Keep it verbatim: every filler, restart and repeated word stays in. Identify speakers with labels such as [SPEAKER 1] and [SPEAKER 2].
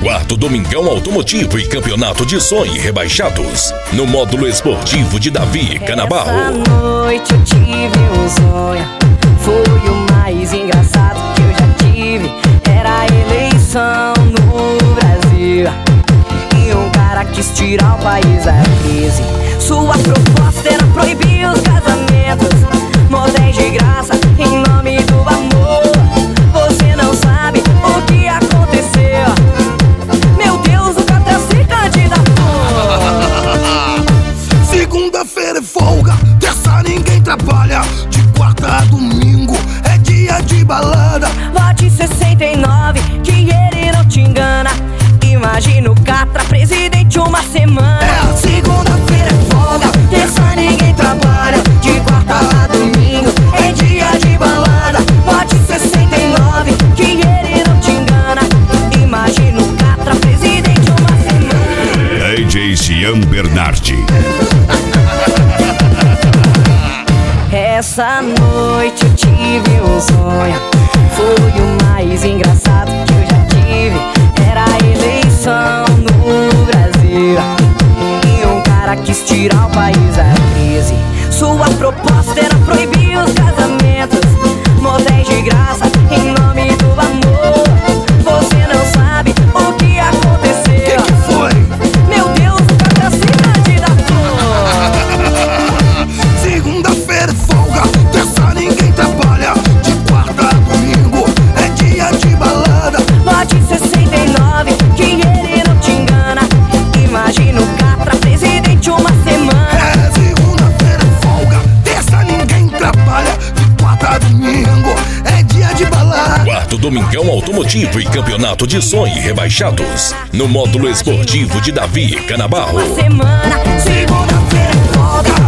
[SPEAKER 1] Quarto Domingão Automotivo e Campeonato de Som e Rebaixados, no módulo esportivo de Davi Canabarro.
[SPEAKER 2] Essa noite eu tive um sonho, foi o mais engraçado que eu já tive. Era a eleição no Brasil e um cara quis tirar o país da crise. Sua proposta era proibir os casamentos, motéis de graça em nome do amor. Você não sabe o que aconteceu, meu Deus, o cara se candidatou.
[SPEAKER 3] Segunda-feira é folga, terça ninguém trabalha, de quarta a domingo é dia de balada.
[SPEAKER 2] Vote sessenta e nove, que ele não te engana. Imagina o Catra presidente uma semana.
[SPEAKER 3] É, segunda-feira é folga,
[SPEAKER 2] terça ninguém trabalha, de quarta a domingo é dia de balada. Vote sessenta e nove, que ele não te engana. Imagina o Catra presidente uma semana.
[SPEAKER 4] D J Cian Bernardi.
[SPEAKER 2] Essa noite eu tive um sonho, foi o mais engraçado que eu já tive. Era a eleição no Brasil e um cara quis tirar o país da crise. Sua proposta era proibir os casamentos, motéis de graça em nome do amor. Você não sabe o que aconteceu.
[SPEAKER 3] Que que foi?
[SPEAKER 2] Meu Deus, o cara se candidatou.
[SPEAKER 3] Segunda-feira é folga, terça ninguém trabalha, de quarta a domingo é dia de balada.
[SPEAKER 2] Vote sessenta e nove, que ele não te engana. Imagina o Catra presidente uma semana.
[SPEAKER 3] É, segunda-feira é folga, terça ninguém trabalha, de quarta a domingo é dia de balada.
[SPEAKER 1] Quarto Domingão Automotivo e Campeonato de Som e Rebaixados, no módulo esportivo de Davi Canabarro.
[SPEAKER 2] Uma semana,
[SPEAKER 3] Segunda-feira é folga,